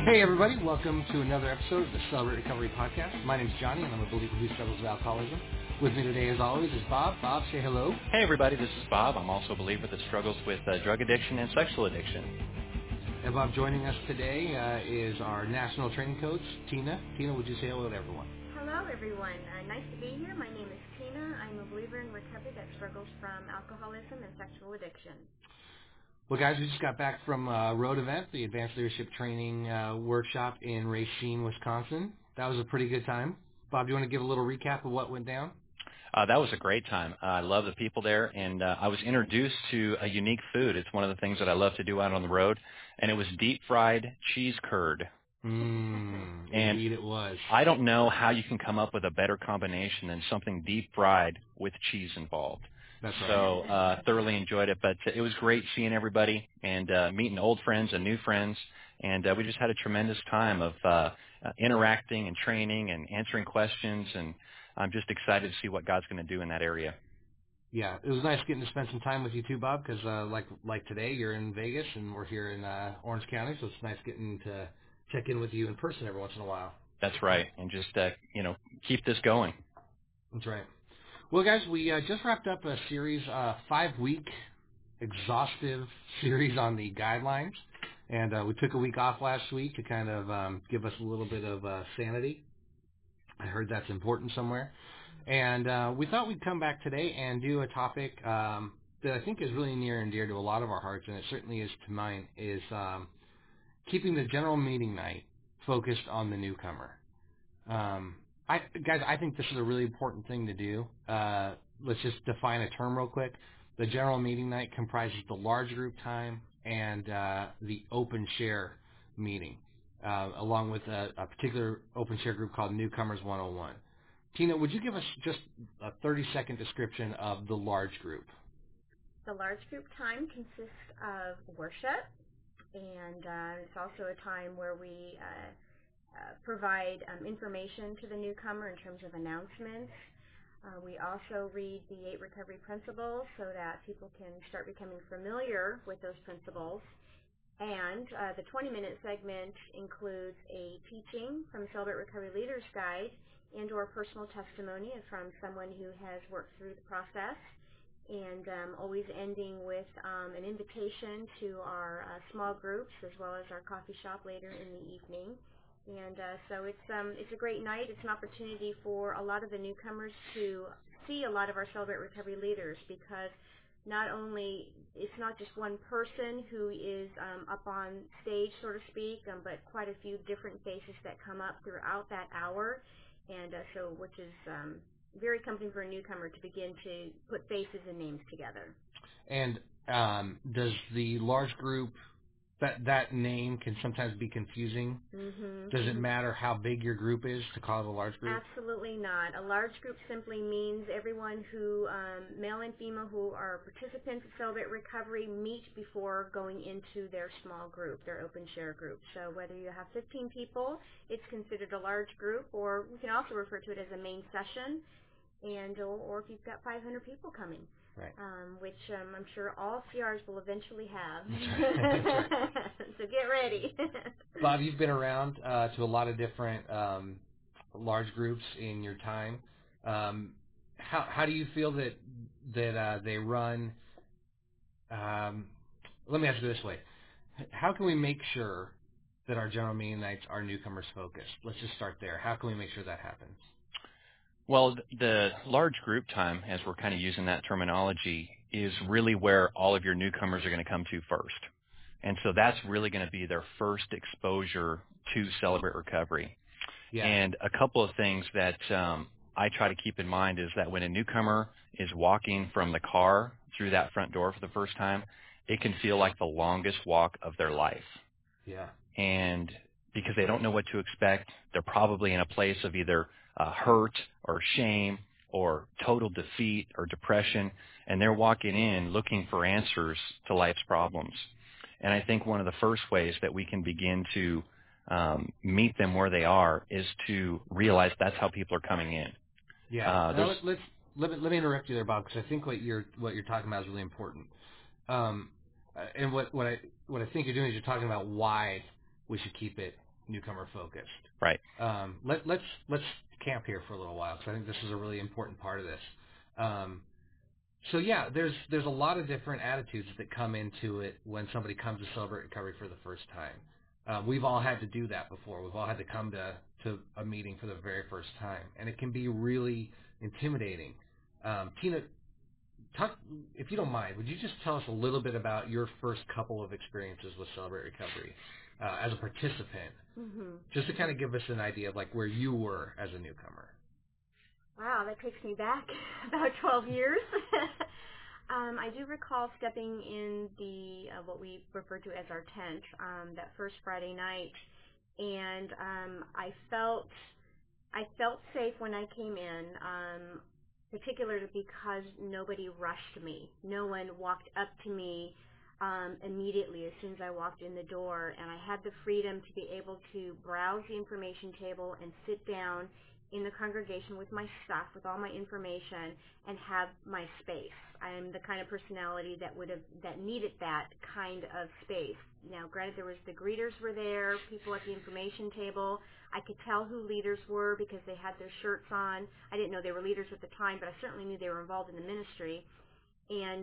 Hey everybody, welcome to another episode of the Celebrate Recovery Podcast. My name's Johnny and I'm a believer who struggles with alcoholism. With me today as always is Bob. Bob, say hello. Hey everybody, this is Bob. I'm also a believer that struggles with drug addiction and sexual addiction. And Bob, joining us today is our national training coach, Tina. Tina, would you say hello to everyone? Hello everyone, nice to be here. My name is Tina. I'm a believer in recovery that struggles from alcoholism and sexual addiction. Well, guys, we just got back from a road event, the Advanced Leadership Training Workshop in Racine, Wisconsin. That was a pretty good time. Bob, do you want to give a little recap of what went down? That was a great time. I love the people there, and I was introduced to a unique food. It's one of the things that I love to do out on the road, and it was deep-fried cheese curd. Indeed it was. I don't know how you can come up with a better combination than something deep-fried with cheese involved. That's right. So thoroughly enjoyed it, but it was great seeing everybody and meeting old friends and new friends, and we just had a tremendous time of interacting and training and answering questions, and I'm just excited to see what God's going to do in that area. Yeah, it was nice getting to spend some time with you too, Bob, because like today, you're in Vegas and we're here in Orange County, so it's nice getting to check in with you in person every once in a while. That's right, and just keep this going. That's right. Well, guys, we just wrapped up a series, 5-week exhaustive series on the guidelines, and we took a week off last week to kind of give us a little bit of sanity. I heard that's important somewhere. And we thought we'd come back today and do a topic that I think is really near and dear to a lot of our hearts, and it certainly is to mine, is keeping the general meeting night focused on the newcomer. Guys, I think this is a really important thing to do. Let's just define a term real quick. The general meeting night comprises the large group time and the open share meeting, along with a particular open share group called Newcomers 101. Tina, would you give us just a 30-second description of the large group? The large group time consists of worship, and it's also a time where we provide information to the newcomer in terms of announcements. We also read the 8 recovery principles so that people can start becoming familiar with those principles. And the 20-minute segment includes a teaching from the Celebrate Recovery Leaders Guide and or personal testimony from someone who has worked through the process, and always ending with an invitation to our small groups as well as our coffee shop later in the evening. And so it's a great night. It's an opportunity for a lot of the newcomers to see a lot of our Celebrate Recovery leaders, because not only it's not just one person who is up on stage, so to speak, but quite a few different faces that come up throughout that hour, and so which is very comforting for a newcomer to begin to put faces and names together. And does the large group, that name can sometimes be confusing? Does it matter how big your group is to call it a large group? Absolutely not. A large group simply means everyone who, male and female, who are participants at Celebrate Recovery meet before going into their small group, their open share group. So whether you have 15 people, it's considered a large group, or we can also refer to it as a main session, and or if you've got 500 people coming. Right. Which I'm sure all CRs will eventually have. That's right. So get ready. Bob, you've been around to a lot of different large groups in your time. How do you feel that they run? Let me ask you this way: how can we make sure that our general meeting nights are newcomers focused? Let's just start there. How can we make sure that happens? Well, the large group time, as we're kind of using that terminology, is really where all of your newcomers are going to come to first. And so that's really going to be their first exposure to Celebrate Recovery. Yeah. And a couple of things that I try to keep in mind is that when a newcomer is walking from the car through that front door for the first time, it can feel like the longest walk of their life. Yeah. And because they don't know what to expect, they're probably in a place of either hurt or shame or total defeat or depression, and they're walking in looking for answers to life's problems. And I think one of the first ways that we can begin to meet them where they are is to realize that's how people are coming in. Yeah. Let me interrupt you there, Bob, because I think what you're talking about is really important. And what I think you're doing is you're talking about why we should keep it newcomer focused. Right. Let's camp here for a little while, because I think this is a really important part of this. So yeah, there's a lot of different attitudes that come into it when somebody comes to Celebrate Recovery for the first time. We've all had to do that before. We've all had to come to a meeting for the very first time, and it can be really intimidating. Tina, if you don't mind, would you just tell us a little bit about your first couple of experiences with Celebrate Recovery as a participant, just to kind of give us an idea of like where you were as a newcomer? Wow, that takes me back about 12 years. I do recall stepping in the what we refer to as our tent that first Friday night, and I felt safe when I came in, particularly because nobody rushed me. No one walked up to me immediately as soon as I walked in the door, and I had the freedom to be able to browse the information table and sit down in the congregation with my stuff, with all my information, and have my space. I'm the kind of personality that needed that kind of space. Now, granted, the greeters were there, people at the information table. I could tell who leaders were because they had their shirts on. I didn't know they were leaders at the time, but I certainly knew they were involved in the ministry. And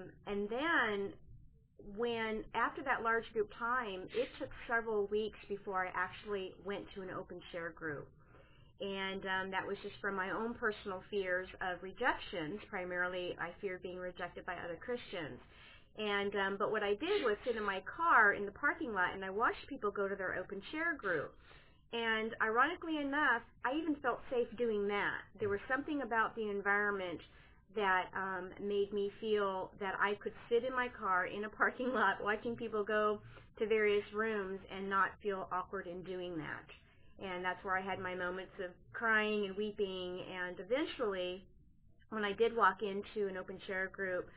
then when after that large group time, it took several weeks before I actually went to an open share group. And that was just from my own personal fears of rejections. Primarily, I feared being rejected by other Christians. And but what I did was sit in my car in the parking lot, and I watched people go to their open share group. And ironically enough, I even felt safe doing that. There was something about the environment that made me feel that I could sit in my car in a parking lot watching people go to various rooms and not feel awkward in doing that. And that's where I had my moments of crying and weeping. And eventually, when I did walk into an open share group,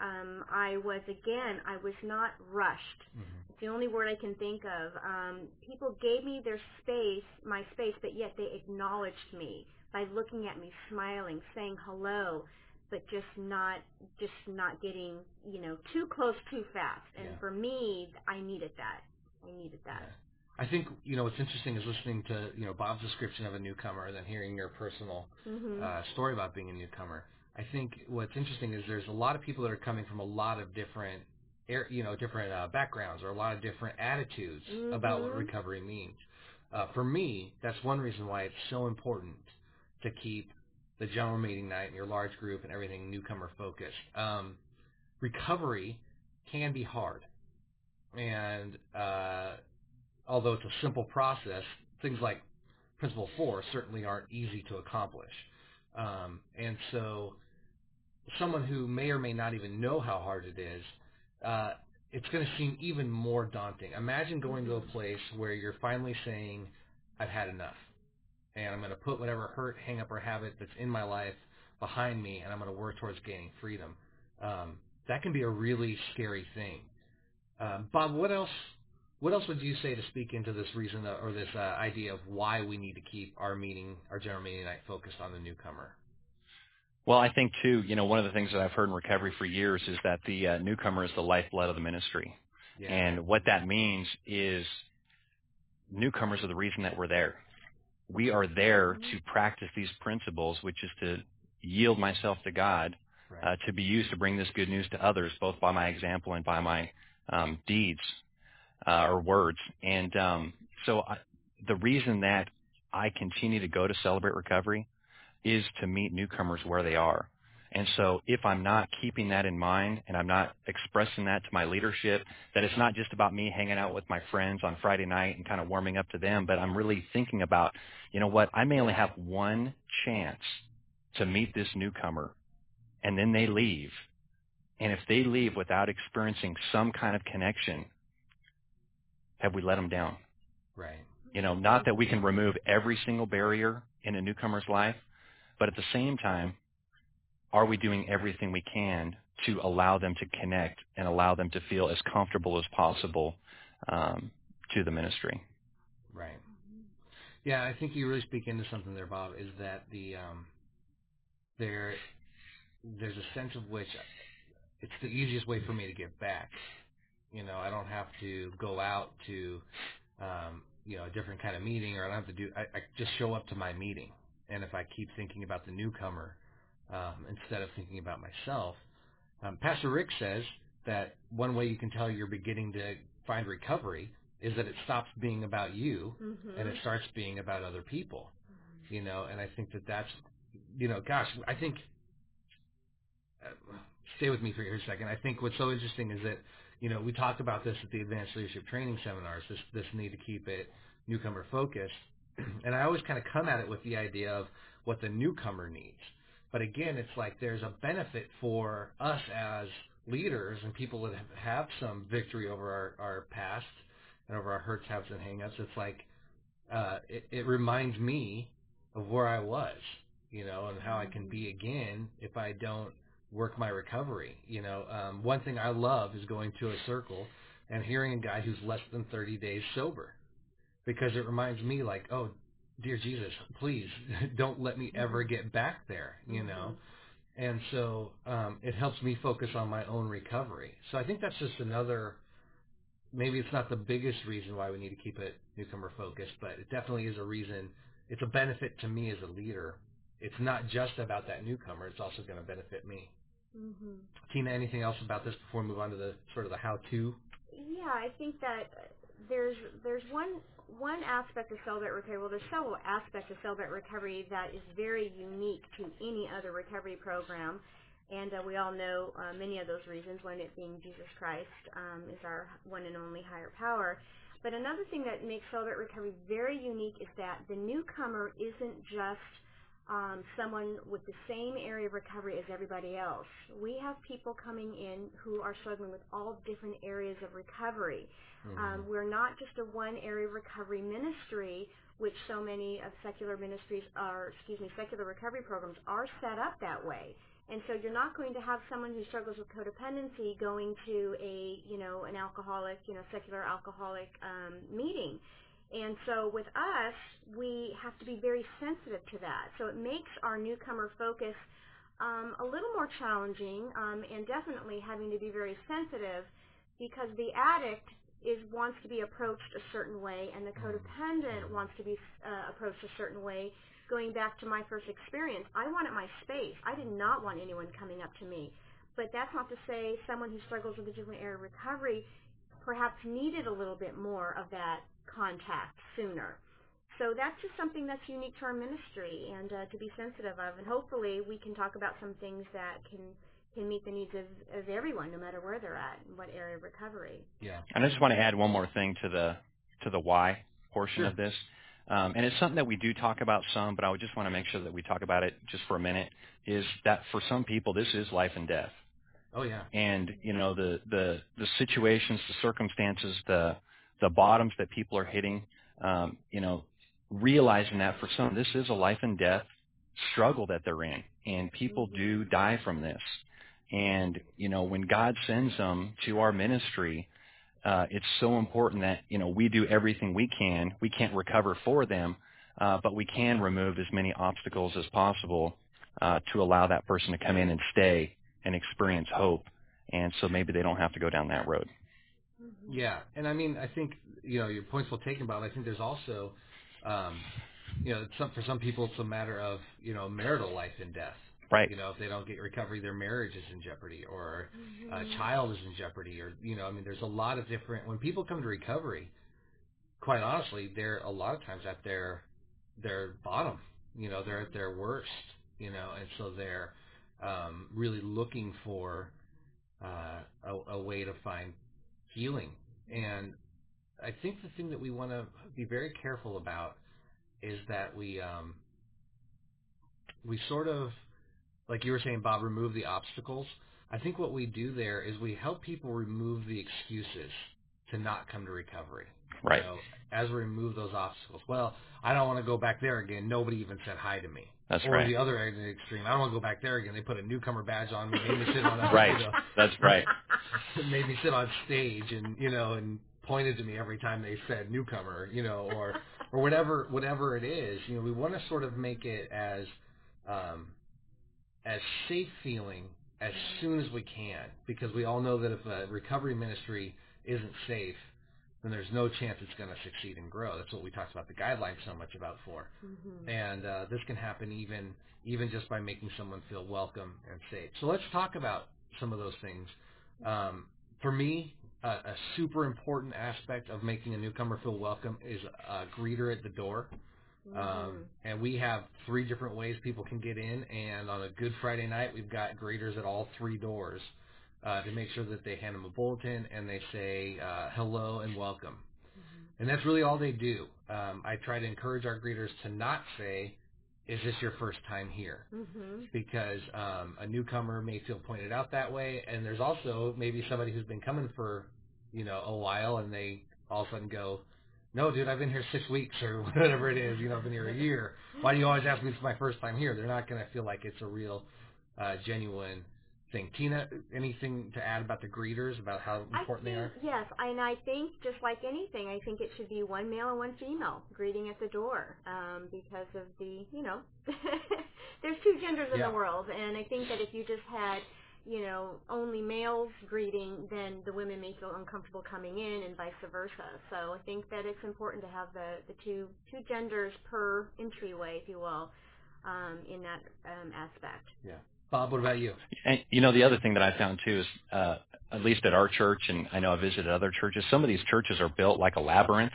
I was not rushed. It's the only word I can think of. People gave me my space, but yet they acknowledged me by looking at me, smiling, saying hello, but just not getting, too close too fast. And for me, I needed that. Yeah. I think, what's interesting is listening to, Bob's description of a newcomer and then hearing your personal story about being a newcomer. I think what's interesting is there's a lot of people that are coming from a lot of different, backgrounds or a lot of different attitudes about what recovery means. For me, that's one reason why it's so important to keep the general meeting night and your large group and everything newcomer focused. Recovery can be hard. And although it's a simple process, things like Principle 4 certainly aren't easy to accomplish. And so someone who may or may not even know how hard it is, it's going to seem even more daunting. Imagine going to a place where you're finally saying, I've had enough, and I'm going to put whatever hurt, hang-up, or habit that's in my life behind me, and I'm going to work towards gaining freedom. That can be a really scary thing. Bob, what else would you say to speak into this reason or this idea of why we need to keep our general meeting night focused on the newcomer? Well, I think, too, one of the things that I've heard in recovery for years is that the newcomer is the lifeblood of the ministry. Yeah. And what that means is newcomers are the reason that we're there. We are there to practice these principles, which is to yield myself to God, to be used to bring this good news to others, both by my example and by my deeds or words. And the reason that I continue to go to Celebrate Recovery is to meet newcomers where they are. And so if I'm not keeping that in mind and I'm not expressing that to my leadership, that it's not just about me hanging out with my friends on Friday night and kind of warming up to them, but I'm really thinking about, I may only have one chance to meet this newcomer, and then they leave. And if they leave without experiencing some kind of connection, have we let them down? Right. Not that we can remove every single barrier in a newcomer's life, but at the same time, are we doing everything we can to allow them to connect and allow them to feel as comfortable as possible to the ministry? Right. Yeah, I think you really speak into something there, Bob, is that there's a sense of which it's the easiest way for me to give back. I don't have to go out to a different kind of meeting, or I don't have to I just show up to my meeting. And if I keep thinking about the newcomer instead of thinking about myself, Pastor Rick says that one way you can tell you're beginning to find recovery is that it stops being about you and it starts being about other people. And I think that's, gosh, I think, stay with me for a second. I think what's so interesting is that, we talk about this at the Advanced Leadership Training Seminars, this need to keep it newcomer focused. And I always kind of come at it with the idea of what the newcomer needs. But again, it's like there's a benefit for us as leaders and people that have some victory over our past and over our hurts, habits, and hang-ups. It's like it reminds me of where I was, and how I can be again if I don't work my recovery. One thing I love is going to a circle and hearing a guy who's less than 30 days sober, because it reminds me like, oh, dear Jesus, please don't let me ever get back there, And so it helps me focus on my own recovery. So I think that's just another, maybe it's not the biggest reason why we need to keep it newcomer focused, but it definitely is a reason. It's a benefit to me as a leader. It's not just about that newcomer. It's also going to benefit me. Mm-hmm. Tina, anything else about this before we move on to the sort of the how-to? Yeah, I think that there's one aspect of Celebrate Recovery. Well, there's several aspects of Celebrate Recovery that is very unique to any other recovery program, and we all know many of those reasons. One, it being Jesus Christ is our one and only higher power. But another thing that makes Celebrate Recovery very unique is that the newcomer isn't just someone with the same area of recovery as everybody else. We have people coming in who are struggling with all different areas of recovery. Mm-hmm. We're not just a one area recovery ministry, which so many of secular recovery programs are set up that way. And so you're not going to have someone who struggles with codependency going to an alcoholic, secular alcoholic meeting. And so with us, we have to be very sensitive to that. So it makes our newcomer focus a little more challenging, and definitely having to be very sensitive, because the addict wants to be approached a certain way, and the codependent wants to be approached a certain way. Going back to my first experience, I wanted my space. I did not want anyone coming up to me. But that's not to say someone who struggles with a different area of recovery perhaps needed a little bit more of that contact sooner. So that's just something that's unique to our ministry, and to be sensitive of. And hopefully we can talk about some things that can meet the needs of everyone, no matter where they're at, in what area of recovery. Yeah. And I just want to add one more thing to the why portion of this. And it's something that we do talk about some, but I would just want to make sure that we talk about it just for a minute, is that for some people this is life and death. Oh, yeah. And, the situations, the circumstances, the bottoms that people are hitting, realizing that for some, this is a life and death struggle that they're in, and people do die from this. And, when God sends them to our ministry, it's so important that, we do everything we can. We can't recover for them, but we can remove as many obstacles as possible to allow that person to come in and stay and experience hope. And so maybe they don't have to go down that road. Yeah, and I mean, I think, your point's well taken, Bob. I think there's also, for some people it's a matter of, marital life and death. Right. If they don't get recovery, their marriage is in jeopardy, or a child is in jeopardy, or, there's a lot of different, when people come to recovery, quite honestly, they're a lot of times at their bottom, they're at their worst, and so they're really looking for a way to find healing. And I think the thing that we want to be very careful about is that we sort of, like you were saying, Bob, remove the obstacles. I think what we do there is we help people remove the excuses to not come to recovery. Right. As we remove those obstacles. Well, I don't want to go back there again. Nobody even said hi to me. That's or right. The other end of the extreme. I don't want to go back there again. They put a newcomer badge on me, made me sit on right. That's right. Made me sit on stage and and pointed to me every time they said newcomer, or whatever it is. We want to sort of make it as safe feeling as soon as we can, because we all know that if a recovery ministry isn't safe, then there's no chance it's going to succeed and grow. That's what we talked about the guidelines so much about for. Mm-hmm. And this can happen even just by making someone feel welcome and safe. So let's talk about some of those things. For me, a super important aspect of making a newcomer feel welcome is a greeter at the door. And we have 3 different ways people can get in, and on a Good Friday night, we've got greeters at all 3 doors to make sure that they hand them a bulletin and they say hello and welcome. And that's really all they do. I try to encourage our greeters to not say, is this your first time here? Because a newcomer may feel pointed out that way, and there's also maybe somebody who's been coming for, a while, and they all of a sudden go, no, dude, I've been here 6 weeks or whatever it is. I've been here a year. Why do you always ask me if it's my first time here? They're not going to feel like it's a real, genuine thing. Tina, anything to add about the greeters, about how important they are? Yes, and I think just like anything, I think it should be 1 male and 1 female greeting at the door because of the, there's 2 genders in the world, and I think that if you just had only males greeting, then the women may feel uncomfortable coming in and vice versa. So I think that it's important to have the two genders per entryway, if you will, in that aspect. Yeah. Bob, what about you? And, the other thing that I found, too, is at least at our church, and I know I visited other churches, some of these churches are built like a labyrinth,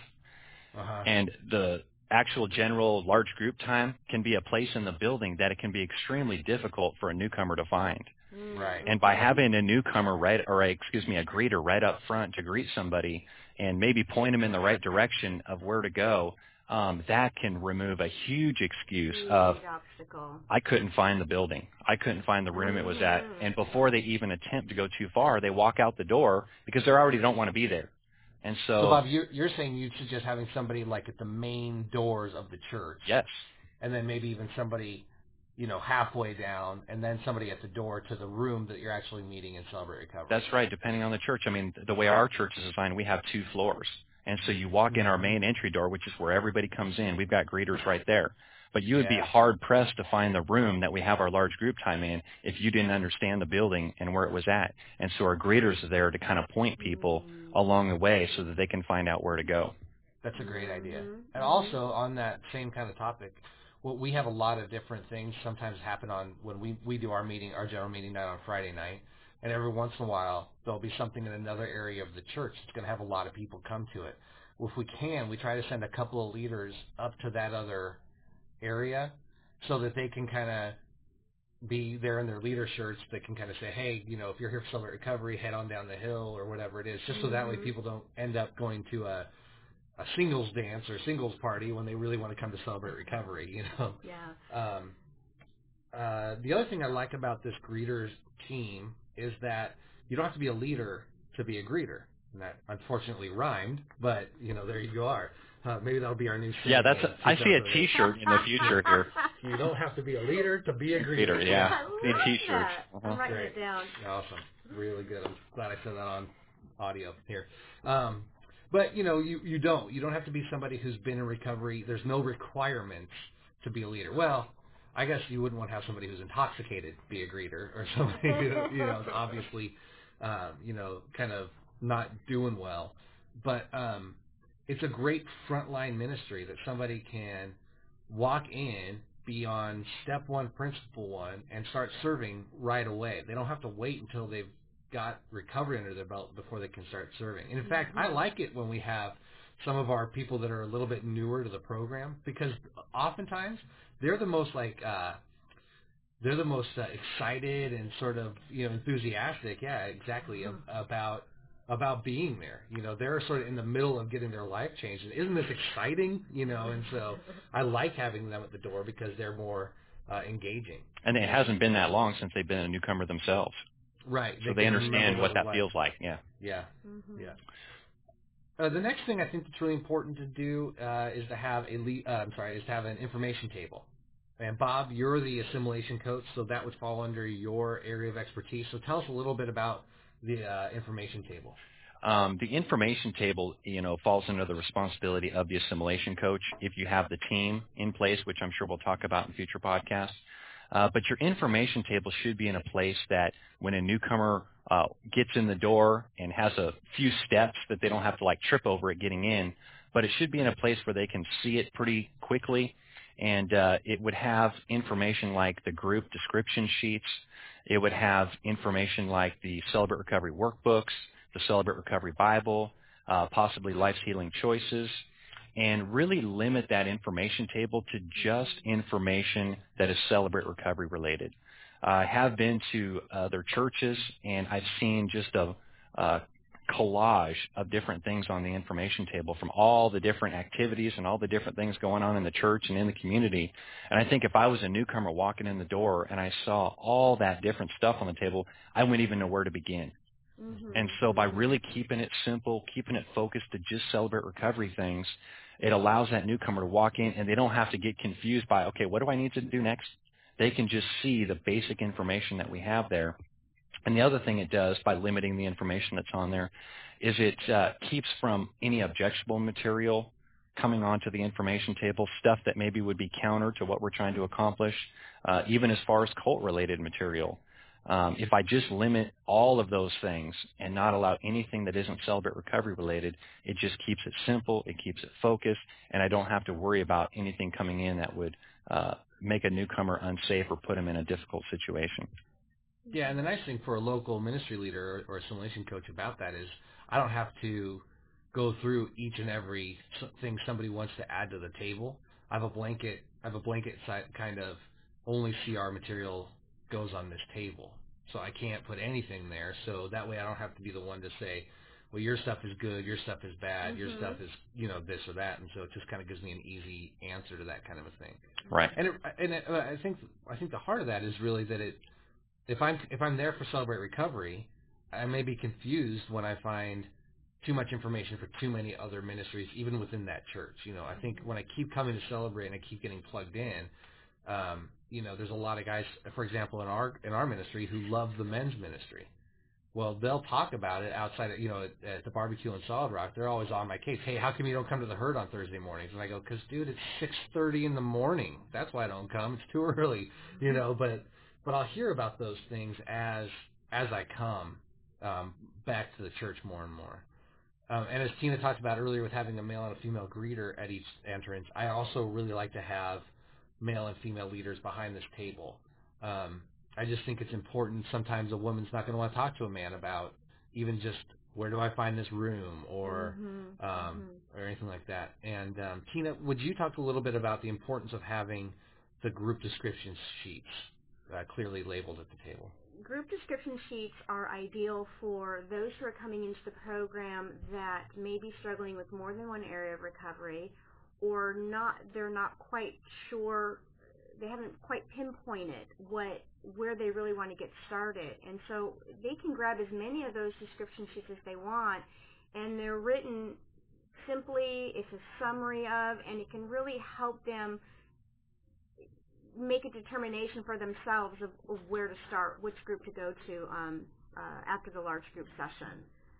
and the actual general large group time can be a place in the building that it can be extremely difficult for a newcomer to find. Right. And by having a newcomer a greeter right up front to greet somebody and maybe point them in the right direction of where to go, that can remove a huge excuse of, obstacle. I couldn't find the building. I couldn't find the room it was at. And before they even attempt to go too far, they walk out the door because they already don't want to be there. And so Bob, you're saying you'd suggest having somebody like at the main doors of the church. Yes. And then maybe even somebody halfway down, and then somebody at the door to the room that you're actually meeting in Celebrate Recovery. That's right, depending on the church. I mean, the way our church is designed, we have 2 floors. And so you walk in our main entry door, which is where everybody comes in. We've got greeters right there. But you would be hard-pressed to find the room that we have our large group time in if you didn't understand the building and where it was at. And so our greeters are there to kind of point people along the way so that they can find out where to go. That's a great idea. And also, on that same kind of topic, we have a lot of different things sometimes happen when we do our general meeting night on Friday night, and every once in a while there'll be something in another area of the church that's going to have a lot of people come to it. Well, if we can, we try to send a couple of leaders up to that other area so that they can kind of be there in their leader shirts. They can kind of say, hey, if you're here for Celebrate Recovery, head on down the hill or whatever it is, just so that way people don't end up going to a singles dance or singles party when they really want to come to Celebrate Recovery, Yeah. The other thing I like about this greeters team is that you don't have to be a leader to be a greeter. And that unfortunately rhymed, but, there you go. Maybe that'll be our new thing. Yeah, I see a T-shirt in the future here. You don't have to be a leader to be a greeter. Yeah. I love T-shirts. that. I'm writing it down. Awesome. Really good. I'm glad I said that on audio here. But, you don't have to be somebody who's been in recovery. There's no requirements to be a leader. Well, I guess you wouldn't want to have somebody who's intoxicated be a greeter, or somebody who's obviously, kind of not doing well. But it's a great frontline ministry that somebody can walk in, be on step 1, principle 1, and start serving right away. They don't have to wait until they've got recovery under their belt before they can start serving. And in fact, I like it when we have some of our people that are a little bit newer to the program, because oftentimes they're the most excited and sort of enthusiastic. Yeah, exactly. About being there. They're sort of in the middle of getting their life changed. And isn't this exciting? And so I like having them at the door because they're more engaging. And it hasn't been that long since they've been a newcomer themselves. Right. So they understand what that feels like. Yeah. Yeah. Mm-hmm. Yeah. The next thing I think that's really important to do is to have an information table. And Bob, you're the assimilation coach, so that would fall under your area of expertise. So tell us a little bit about the information table. The information table, falls under the responsibility of the assimilation coach if you have the team in place, which I'm sure we'll talk about in future podcasts. But your information table should be in a place that when a newcomer gets in the door and has a few steps that they don't have to like trip over it getting in, but it should be in a place where they can see it pretty quickly. And it would have information like the group description sheets. It would have information like the Celebrate Recovery workbooks, the Celebrate Recovery Bible, possibly Life's Healing Choices, and really limit that information table to just information that is Celebrate Recovery related. I have been to other churches, and I've seen just a collage of different things on the information table from all the different activities and all the different things going on in the church and in the community. And I think if I was a newcomer walking in the door and I saw all that different stuff on the table, I wouldn't even know where to begin. Mm-hmm. And so by really keeping it simple, keeping it focused to just Celebrate Recovery things, it allows that newcomer to walk in and they don't have to get confused by, okay, what do I need to do next? They can just see the basic information that we have there. And the other thing it does by limiting the information that's on there is it keeps from any objectionable material coming onto the information table, stuff that maybe would be counter to what we're trying to accomplish, even as far as cult-related material. If I just limit all of those things and not allow anything that isn't Celebrate Recovery related, it just keeps it simple, it keeps it focused, and I don't have to worry about anything coming in that would make a newcomer unsafe or put them in a difficult situation. Yeah, and the nice thing for a local ministry leader or assimilation coach about that is I don't have to go through each and every thing somebody wants to add to the table. I have a blanket kind of only CR material goes on this table. So I can't put anything there. So that way I don't have to be the one to say, well, your stuff is good, your stuff is bad, mm-hmm. your stuff is, this or that. And so it just kind of gives me an easy answer to that kind of a thing. Right. And I think the heart of that is really that if I'm there for Celebrate Recovery, I may be confused when I find too much information for too many other ministries, even within that church. I think when I keep coming to Celebrate and I keep getting plugged in, there's a lot of guys, for example, in our ministry who love the men's ministry. Well, they'll talk about it outside of, at the barbecue in Solid Rock. They're always on my case. Hey, how come you don't come to the herd on Thursday mornings? And I go, because, dude, it's 6:30 in the morning. That's why I don't come. It's too early, But I'll hear about those things as I come back to the church more and more. And as Tina talked about earlier with having a male and a female greeter at each entrance, I also really like to have male and female leaders behind this table. I just think it's important. Sometimes a woman's not going to want to talk to a man about even just where do I find this room or anything like that. And Tina, would you talk a little bit about the importance of having the group description sheets clearly labeled at the table? Group description sheets are ideal for those who are coming into the program that may be struggling with more than one area of recovery, or they're not quite sure, they haven't quite pinpointed where they really want to get started. And so they can grab as many of those description sheets as they want, and they're written simply, it's a summary of, and it can really help them make a determination for themselves of where to start, which group to go to after the large group session.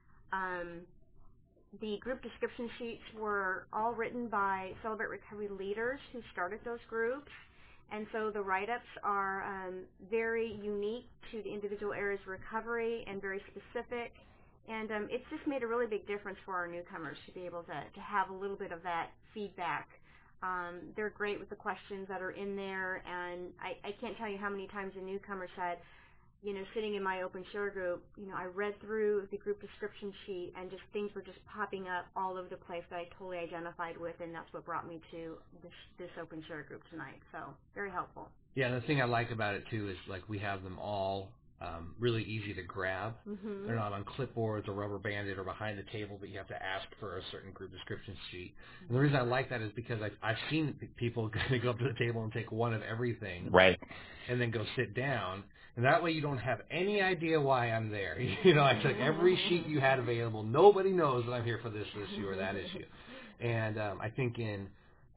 The group description sheets were all written by Celebrate Recovery leaders who started those groups, and so the write-ups are very unique to the individual areas of recovery and very specific, and it's just made a really big difference for our newcomers to be able to have a little bit of that feedback. They're great with the questions that are in there, and I can't tell you how many times a newcomer said, sitting in my open share group, I read through the group description sheet and just things were just popping up all over the place that I totally identified with, and that's what brought me to this open share group tonight. So very helpful. Yeah, and the thing I like about it too is we have them all really easy to grab. Mm-hmm. They're not on clipboards or rubber banded or behind the table, but you have to ask for a certain group description sheet. And the reason I like that is because I've seen people go up to the table and take one of everything, right, and then go sit down. And that way you don't have any idea why I'm there. I took every sheet you had available. Nobody knows that I'm here for this issue or that issue. And I think in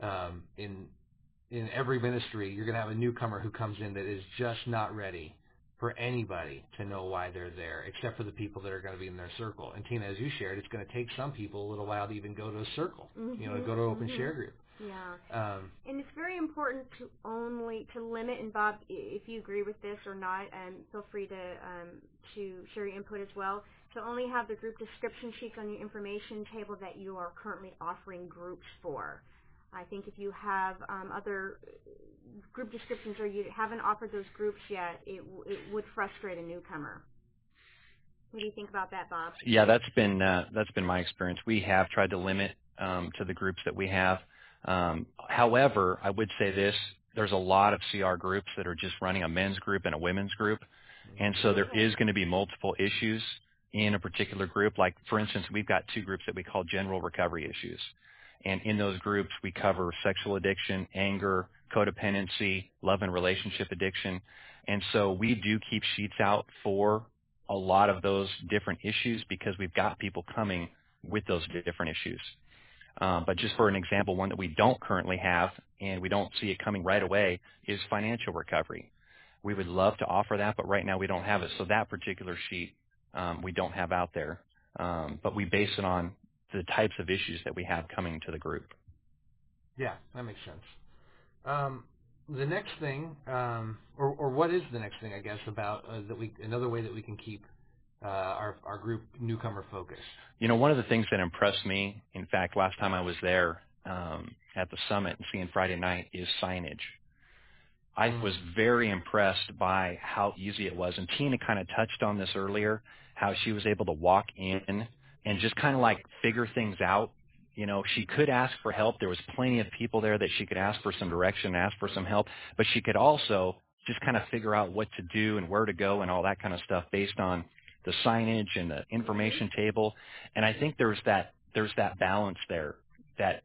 every ministry, you're going to have a newcomer who comes in that is just not ready for anybody to know why they're there, except for the people that are going to be in their circle. And Tina, as you shared, it's going to take some people a little while to even go to a circle, to go to an open share group. Yeah. And it's very important to limit, and Bob, if you agree with this or not, feel free to share your input as well, to only have the group description sheets on your information table that you are currently offering groups for. I think if you have other group descriptions or you haven't offered those groups yet, it would frustrate a newcomer. What do you think about that, Bob? Yeah, that's been my experience. We have tried to limit to the groups that we have. However, I would say this: there's a lot of CR groups that are just running a men's group and a women's group, and so there is going to be multiple issues in a particular group. Like, for instance, we've got 2 groups that we call general recovery issues, and in those groups we cover sexual addiction, anger, codependency, love and relationship addiction, and so we do keep sheets out for a lot of those different issues because we've got people coming with those different issues. But just for an example, one that we don't currently have and we don't see it coming right away is financial recovery. We would love to offer that, but right now we don't have it. So that particular sheet we don't have out there. But we base it on the types of issues that we have coming to the group. Yeah, that makes sense. The next thing, or what is the next thing, I guess, about another way that we can keep our group newcomer focused? One of the things that impressed me, in fact, last time I was there at the summit and seeing Friday night, is signage. I was very impressed by how easy it was. And Tina kind of touched on this earlier, how she was able to walk in and just kind of like figure things out. She could ask for help. There was plenty of people there that she could ask for some direction, ask for some help, but she could also just kind of figure out what to do and where to go and all that kind of stuff based on the signage and the information table. And I think there's that balance there that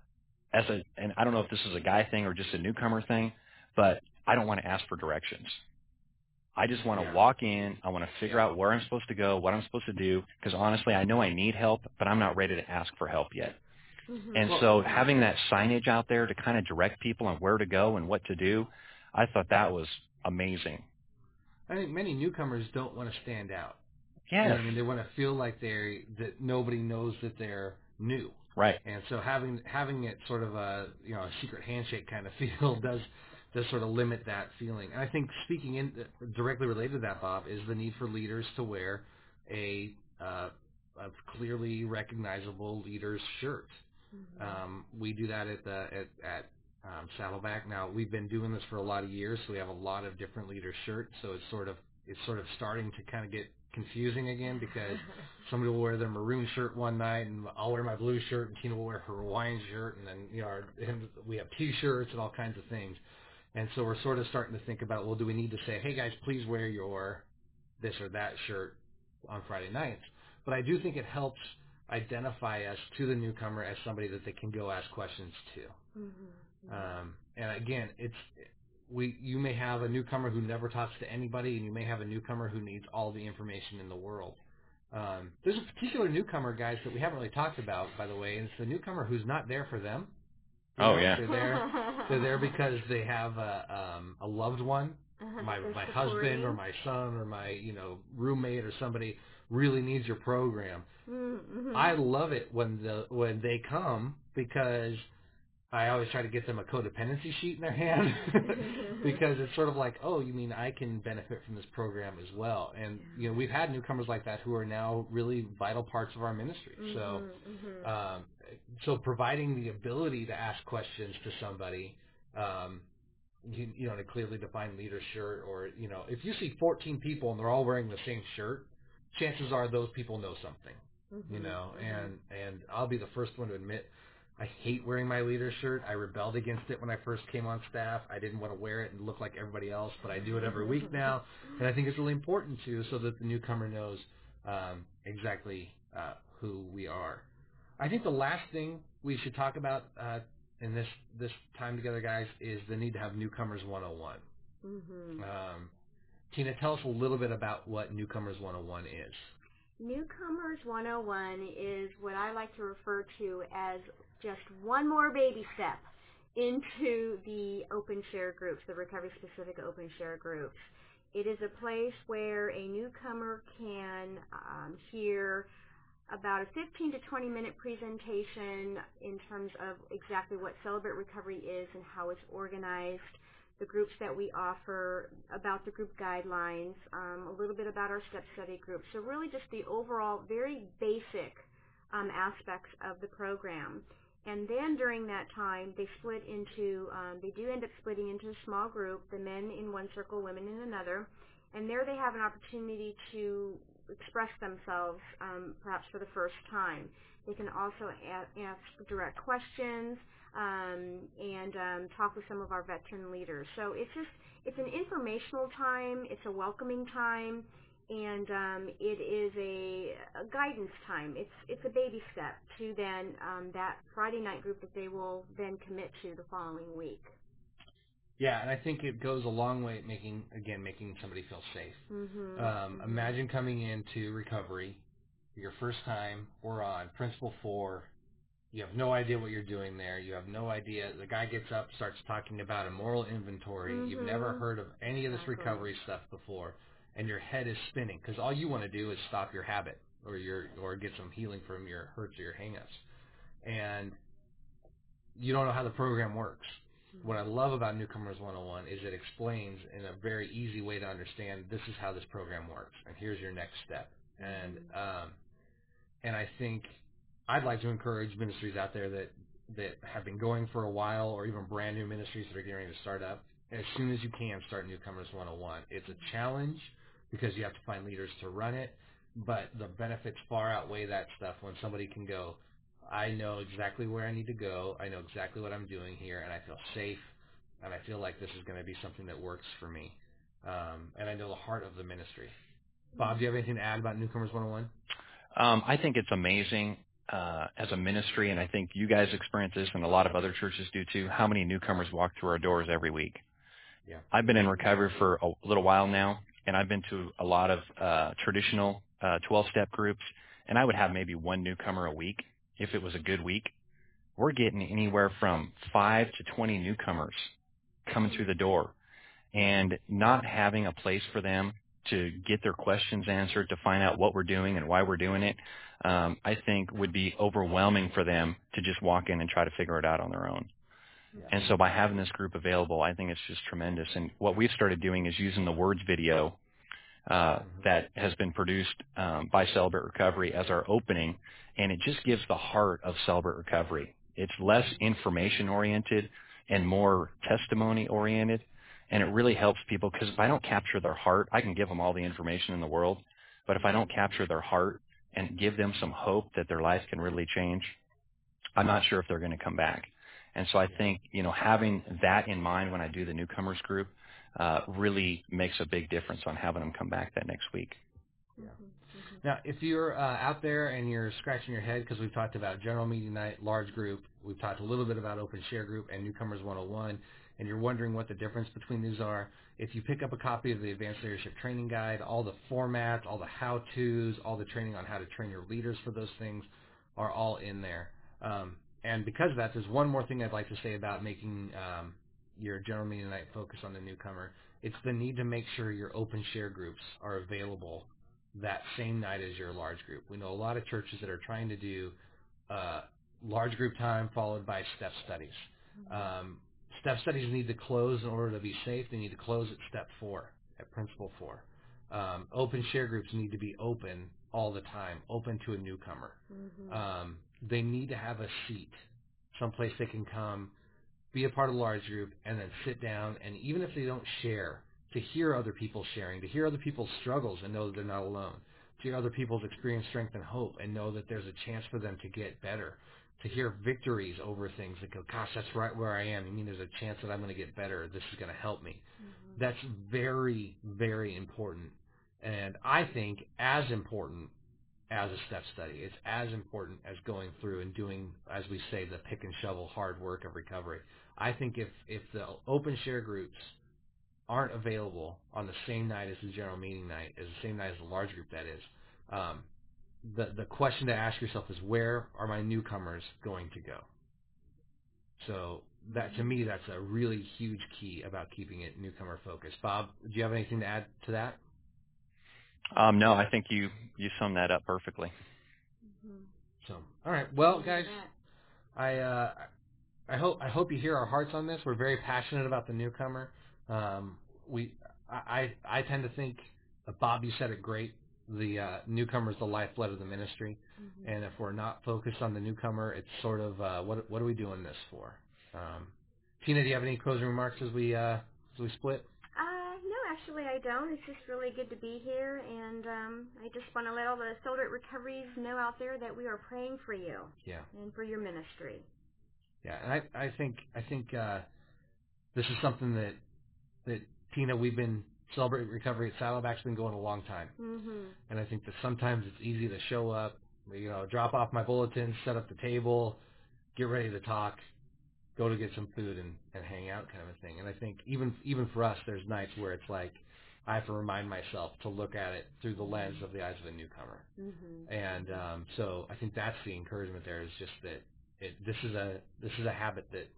and I don't know if this is a guy thing or just a newcomer thing, but I don't want to ask for directions. I just want to walk in. I want to figure out where I'm supposed to go, what I'm supposed to do, because honestly, I know I need help, but I'm not ready to ask for help yet. Mm-hmm. And so having that signage out there to kind of direct people on where to go and what to do, I thought that was amazing. I think many newcomers don't want to stand out. Yes. I mean, they want to feel like that nobody knows that they're new. Right. And so having it sort of a secret handshake kind of feel does sort of limit that feeling. And I think speaking directly related to that, Bob, is the need for leaders to wear a clearly recognizable leader's shirt. Mm-hmm. We do that at Saddleback. Now, we've been doing this for a lot of years, so we have a lot of different leaders' shirts. So it's sort of starting to kind of get confusing again because somebody will wear their maroon shirt one night and I'll wear my blue shirt and Tina will wear her Hawaiian shirt, and then and we have T-shirts and all kinds of things. And so we're sort of starting to think about, well, do we need to say, hey guys, please wear your this or that shirt on Friday nights? But I do think it helps identify us to the newcomer as somebody that they can go ask questions to. Mm-hmm. And again, you may have a newcomer who never talks to anybody, and you may have a newcomer who needs all the information in the world. There's a particular newcomer, guys, that we haven't really talked about, by the way, and it's the newcomer who's not there for them. Yeah. They're there because they have a loved one, my husband or my son or my roommate or somebody really needs your program. Mm-hmm. I love it when they come because I always try to get them a codependency sheet in their hand because it's sort of like, oh, you mean I can benefit from this program as well. And we've had newcomers like that who are now really vital parts of our ministry. Mm-hmm. So providing the ability to ask questions to somebody, in a clearly defined leader shirt, or if you see 14 people and they're all wearing the same shirt, chances are those people know something. Mm-hmm. And I'll be the first one to admit, I hate wearing my leader shirt. I rebelled against it when I first came on staff. I didn't want to wear it and look like everybody else, but I do it every week now. And I think it's really important so that the newcomer knows exactly who we are. I think the last thing we should talk about in this time together, guys, is the need to have Newcomers 101. Mm-hmm. Tina, tell us a little bit about what Newcomers 101 is. Newcomers 101 is what I like to refer to as just one more baby step into the open share groups, the recovery-specific open share groups. It is a place where a newcomer can hear about a 15 to 20 minute presentation in terms of exactly what Celebrate Recovery is and how it's organized, the groups that we offer, about the group guidelines, a little bit about our step study group. So really just the overall very basic aspects of the program. And then during that time, they split into, they do end up splitting into a small group, the men in one circle, women in another. And there they have an opportunity to express themselves, perhaps for the first time. They can also ask direct questions and talk with some of our veteran leaders. So it's an informational time, it's a welcoming time, and it is a guidance time. It's a baby step to then that Friday night group that they will then commit to the following week. Yeah, and I think it goes a long way at making somebody feel safe. Imagine coming into recovery, your first time, we're on Principle 4, you have no idea what you're doing there, you have no idea, the guy gets up, starts talking about a moral inventory, you've never heard of any of this recovery stuff before, and your head is spinning, because all you want to do is stop your habit, or get some healing from your hurts or your hang-ups. And you don't know how the program works. What I love about Newcomers 101 is it explains in a very easy way to understand this is how this program works, and here's your next step. And I think I'd like to encourage ministries out there that have been going for a while, or even brand new ministries that are getting ready to start up, as soon as you can, start Newcomers 101. It's a challenge because you have to find leaders to run it, but the benefits far outweigh that stuff when somebody can go, I know exactly where I need to go, I know exactly what I'm doing here, and I feel safe, and I feel like this is going to be something that works for me. And I know the heart of the ministry. Bob, do you have anything to add about Newcomers 101? I think it's amazing as a ministry, and I think you guys experience this, and a lot of other churches do too, how many newcomers walk through our doors every week. Yeah. I've been in recovery for a little while now, and I've been to a lot of traditional 12-step groups, and I would have maybe one newcomer a week if it was a good week. We're getting anywhere from 5 to 20 newcomers coming through the door, and not having a place for them to get their questions answered, to find out what we're doing and why we're doing it, I think would be overwhelming for them to just walk in and try to figure it out on their own. Yeah. And so by having this group available, I think it's just tremendous. And what we've started doing is using the Words video that has been produced by Celebrate Recovery as our opening, and it just gives the heart of Celebrate Recovery. It's less information-oriented and more testimony-oriented, and it really helps people, because if I don't capture their heart, I can give them all the information in the world, but if I don't capture their heart and give them some hope that their life can really change, I'm not sure if they're going to come back. And so I think, having that in mind when I do the newcomers group really makes a big difference on having them come back that next week. Yeah. Now, if you're out there and you're scratching your head, because we've talked about general meeting night, large group, we've talked a little bit about open share group and Newcomers 101, and you're wondering what the difference between these are, if you pick up a copy of the Advanced Leadership Training Guide, all the formats, all the how-tos, all the training on how to train your leaders for those things are all in there. And because of that, there's one more thing I'd like to say about making your general meeting night focus on the newcomer. It's the need to make sure your open share groups are available that same night as your large group. We know a lot of churches that are trying to do large group time followed by step studies. Step studies need to close in order to be safe. They need to close at step 4, at principle 4. Open share groups need to be open all the time, open to a newcomer. They need to have a seat, someplace they can come, be a part of the large group, and then sit down, and even if they don't share, to hear other people sharing, to hear other people's struggles and know that they're not alone, to hear other people's experience, strength, and hope and know that there's a chance for them to get better, to hear victories over things that go, gosh, that's right where I am. You mean there's a chance that I'm going to get better. This is going to help me. That's very, very important. And I think as important as a step study. It's as important as going through and doing, as we say, the pick and shovel hard work of recovery. I think if the open share groups aren't available on the same night as the general meeting night, as the same night as the large group, that is, the question to ask yourself is, where are my newcomers going to go? So that, to me, that's a really huge key about keeping it newcomer focused. Bob, do you have anything to add to that? No, I think you summed that up perfectly. So, all right. Well, guys, I hope you hear our hearts on this. We're very passionate about the newcomer. I tend to think, Bob, you said it great. The newcomer is the lifeblood of the ministry, and if we're not focused on the newcomer, it's sort of what are we doing this for? Tina, do you have any closing remarks as we split? No, actually I don't. It's just really good to be here, and I just want to let all the Celebrate Recoveries know out there that we are praying for you. Yeah. And for your ministry. Yeah, and I think this is something that Tina, we've been Celebrate Recovery at Saddleback's been going a long time, and I think that sometimes it's easy to show up, drop off my bulletin, set up the table, get ready to talk, go to get some food and hang out kind of a thing. And I think even for us, there's nights where it's like I have to remind myself to look at it through the lens of the eyes of a newcomer. And so I think that's the encouragement there, is just that this is a habit that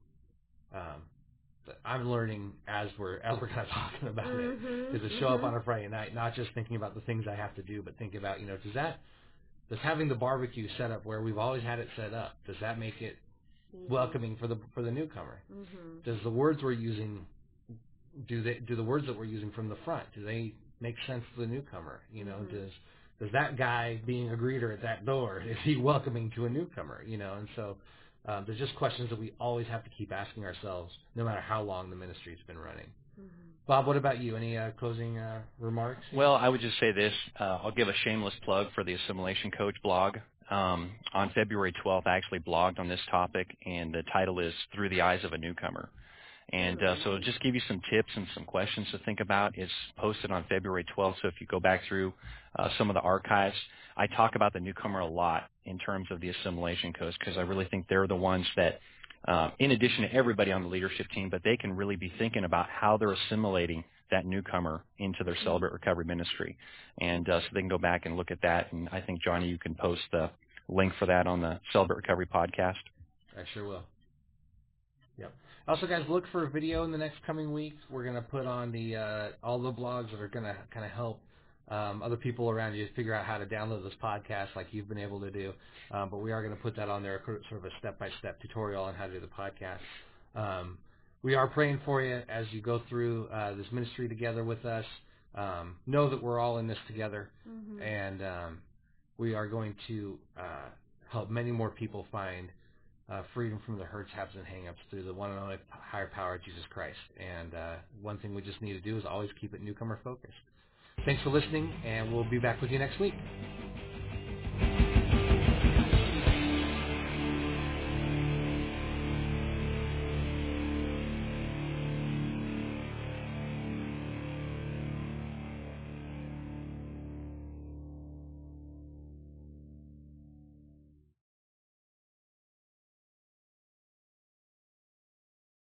I'm learning as we're kind of talking about it, is to show up on a Friday night, not just thinking about the things I have to do, but think about, does having the barbecue set up where we've always had it set up, does that make it welcoming for the newcomer? Does the words we're using, do the words that we're using from the front, do they make sense to the newcomer? Does that guy being a greeter at that door, is he welcoming to a newcomer? And so there's just questions that we always have to keep asking ourselves, no matter how long the ministry's been running. Bob, what about you? Any closing remarks? Well, I would just say this. I'll give a shameless plug for the Assimilation Coach blog. On February 12th, I actually blogged on this topic, and the title is Through the Eyes of a Newcomer. And so it'll just give you some tips and some questions to think about. It's posted on February 12th, so if you go back through some of the archives, I talk about the newcomer a lot in terms of the Assimilation Coach, because I really think they're the ones that, in addition to everybody on the leadership team, but they can really be thinking about how they're assimilating that newcomer into their Celebrate Recovery ministry. And so they can go back and look at that. And I think, Johnny, you can post the link for that on the Celebrate Recovery podcast. I sure will. Yep. Also, guys, look for a video in the next coming weeks. We're going to put on all the blogs that are going to kind of help other people around you figure out how to download this podcast like you've been able to do. But we are going to put that on there, sort of a step-by-step tutorial on how to do the podcast. We are praying for you as you go through this ministry together with us. Know that we're all in this together, and we are going to help many more people find freedom from the hurts, habits, and hang-ups through the one and only higher power of Jesus Christ. And one thing we just need to do is always keep it newcomer focused. Thanks for listening, and we'll be back with you next week.